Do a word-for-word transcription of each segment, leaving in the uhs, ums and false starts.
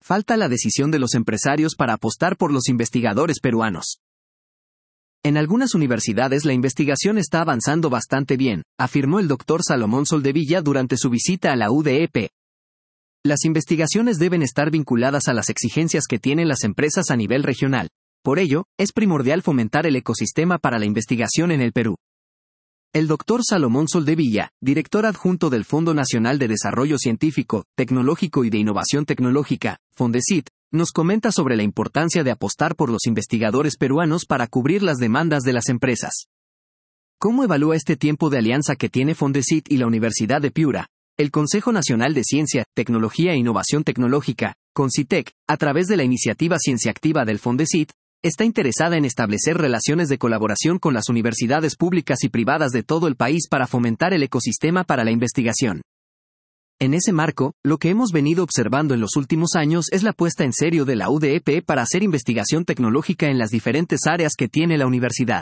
Falta la decisión de los empresarios para apostar por los investigadores peruanos. En algunas universidades la investigación está avanzando bastante bien, afirmó el doctor Salomón Soldevilla durante su visita a la U D E P. Las investigaciones deben estar vinculadas a las exigencias que tienen las empresas a nivel regional. Por ello, es primordial fomentar el ecosistema para la investigación en el Perú. El doctor Salomón Soldevilla, director adjunto del Fondo Nacional de Desarrollo Científico, Tecnológico y de Innovación Tecnológica, FONDECIT, nos comenta sobre la importancia de apostar por los investigadores peruanos para cubrir las demandas de las empresas. ¿Cómo evalúa este tiempo de alianza que tiene FONDECIT y la Universidad de Piura? El Consejo Nacional de Ciencia, Tecnología e Innovación Tecnológica, CONCITEC, a través de la iniciativa Ciencia Activa del FONDECIT, está interesada en establecer relaciones de colaboración con las universidades públicas y privadas de todo el país para fomentar el ecosistema para la investigación. En ese marco, lo que hemos venido observando en los últimos años es la puesta en serio de la U D E P para hacer investigación tecnológica en las diferentes áreas que tiene la universidad.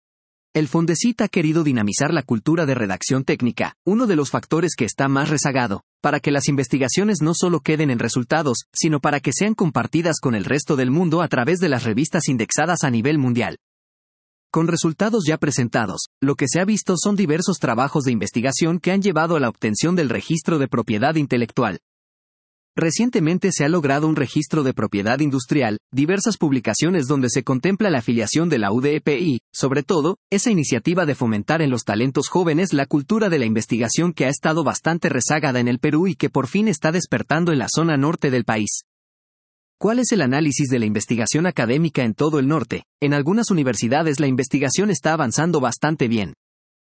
El FONDECIT ha querido dinamizar la cultura de redacción técnica, uno de los factores que está más rezagado, para que las investigaciones no solo queden en resultados, sino para que sean compartidas con el resto del mundo a través de las revistas indexadas a nivel mundial. Con resultados ya presentados, lo que se ha visto son diversos trabajos de investigación que han llevado a la obtención del registro de propiedad intelectual. Recientemente se ha logrado un registro de propiedad industrial, diversas publicaciones donde se contempla la afiliación de la U D E P y, sobre todo, esa iniciativa de fomentar en los talentos jóvenes la cultura de la investigación que ha estado bastante rezagada en el Perú y que por fin está despertando en la zona norte del país. ¿Cuál es el análisis de la investigación académica en todo el norte? En algunas universidades la investigación está avanzando bastante bien.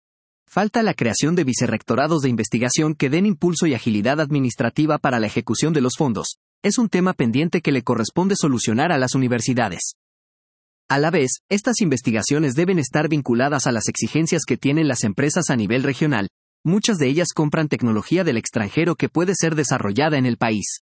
Falta la creación de vicerrectorados de investigación que den impulso y agilidad administrativa para la ejecución de los fondos. Es un tema pendiente que le corresponde solucionar a las universidades. A la vez, estas investigaciones deben estar vinculadas a las exigencias que tienen las empresas a nivel regional. Muchas de ellas compran tecnología del extranjero que puede ser desarrollada en el país.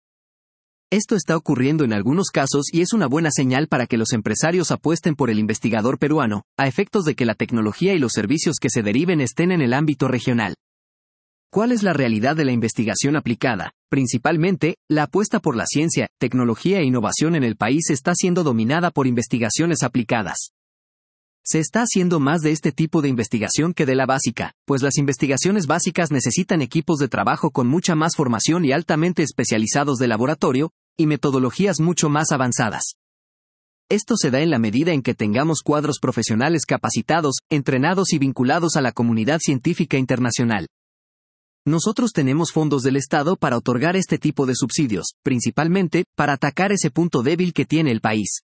Esto está ocurriendo en algunos casos y es una buena señal para que los empresarios apuesten por el investigador peruano, a efectos de que la tecnología y los servicios que se deriven estén en el ámbito regional. ¿Cuál es la realidad de la investigación aplicada? Principalmente, la apuesta por la ciencia, tecnología e innovación en el país está siendo dominada por investigaciones aplicadas. Se está haciendo más de este tipo de investigación que de la básica, pues las investigaciones básicas necesitan equipos de trabajo con mucha más formación y altamente especializados de laboratorio, y metodologías mucho más avanzadas. Esto se da en la medida en que tengamos cuadros profesionales capacitados, entrenados y vinculados a la comunidad científica internacional. Nosotros tenemos fondos del Estado para otorgar este tipo de subsidios, principalmente, para atacar ese punto débil que tiene el país.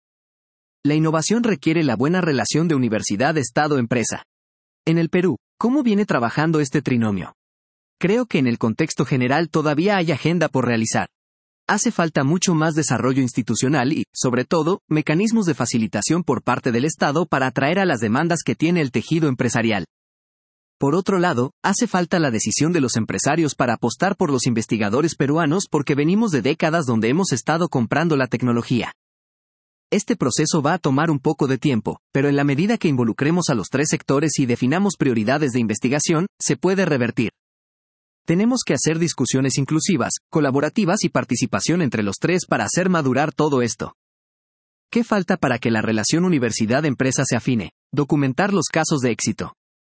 La innovación requiere la buena relación de universidad-Estado-empresa. En el Perú, ¿cómo viene trabajando este trinomio? Creo que en el contexto general todavía hay agenda por realizar. Hace falta mucho más desarrollo institucional y, sobre todo, mecanismos de facilitación por parte del Estado para atraer a las demandas que tiene el tejido empresarial. Por otro lado, hace falta la decisión de los empresarios para apostar por los investigadores peruanos porque venimos de décadas donde hemos estado comprando la tecnología. Este proceso va a tomar un poco de tiempo, pero en la medida que involucremos a los tres sectores y definamos prioridades de investigación, se puede revertir. Tenemos que hacer discusiones inclusivas, colaborativas y participación entre los tres para hacer madurar todo esto. ¿Qué falta para que la relación universidad-empresa se afine? Documentar los casos de éxito.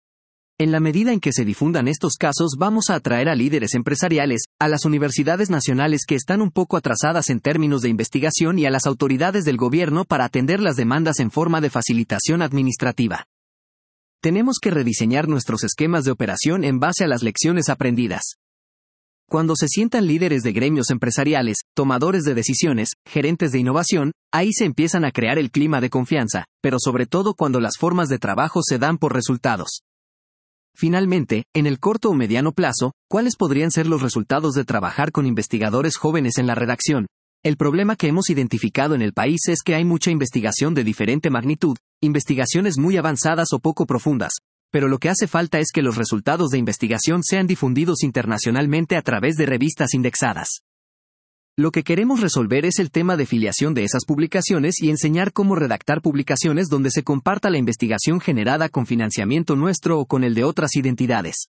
En la medida en que se difundan estos casos vamos a atraer a líderes empresariales, a las universidades nacionales que están un poco atrasadas en términos de investigación y a las autoridades del gobierno para atender las demandas en forma de facilitación administrativa. Tenemos que rediseñar nuestros esquemas de operación en base a las lecciones aprendidas. Cuando se sientan líderes de gremios empresariales, tomadores de decisiones, gerentes de innovación, ahí se empiezan a crear el clima de confianza, pero sobre todo cuando las formas de trabajo se dan por resultados. Finalmente, en el corto o mediano plazo, ¿cuáles podrían ser los resultados de trabajar con investigadores jóvenes en la redacción? El problema que hemos identificado en el país es que hay mucha investigación de diferente magnitud, investigaciones muy avanzadas o poco profundas, pero lo que hace falta es que los resultados de investigación sean difundidos internacionalmente a través de revistas indexadas. Lo que queremos resolver es el tema de filiación de esas publicaciones y enseñar cómo redactar publicaciones donde se comparta la investigación generada con financiamiento nuestro o con el de otras identidades.